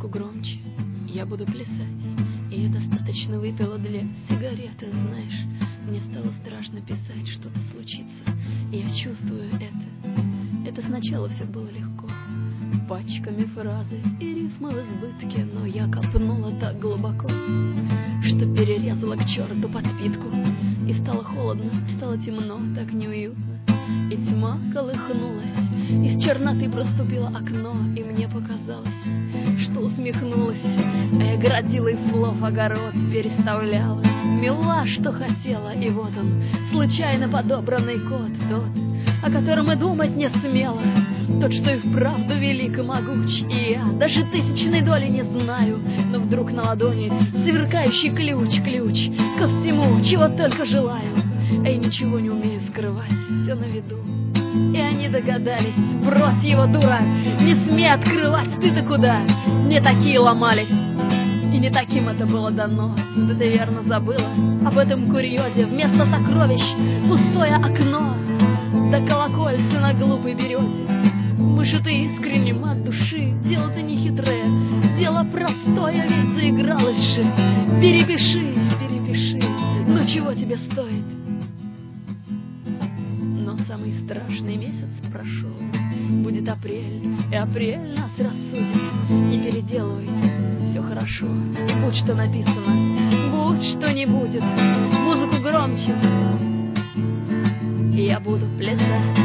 Музыку громче, я буду плясать. И я достаточно выпила для сигареты, знаешь. Мне стало страшно писать, что-то случится. И я чувствую это. Это сначала все было легко, пачками фразы и рифмы в избытке. Но я копнула так глубоко, что перерезала к черту подпитку. И стало холодно, стало темно, так неуютно. И тьма колыхнулась, из черноты проступило окно. И мне показалось, что усмехнулась, а я городила из слов огород, переставляла, мила, что хотела. И вот он, случайно подобранный код, тот, о котором и думать не смела, тот, что и вправду велик и могуч. И я даже тысячной доли не знаю, но вдруг на ладони сверкающий ключ ко всему, чего только желаю. Эй, ничего не умею скрывать, все на виду. И они догадались, брось его, дура, не смей открывать, ты-то куда? Не такие ломались, и не таким это было дано. Да ты верно забыла об этом курьезе. Вместо сокровищ пустое окно, да колокольца на глупой березе. Вышито искренним от души, дело-то не хитрое, дело простое, ведь заигралось же. Перепиши, ну чего тебе стоит? Но самый страшный месяц прошел, будет апрель, и апрель нас рассудит. Не переделывай, все хорошо, и будь что написано, будь что не будет. Музыку громче, и я буду плясать.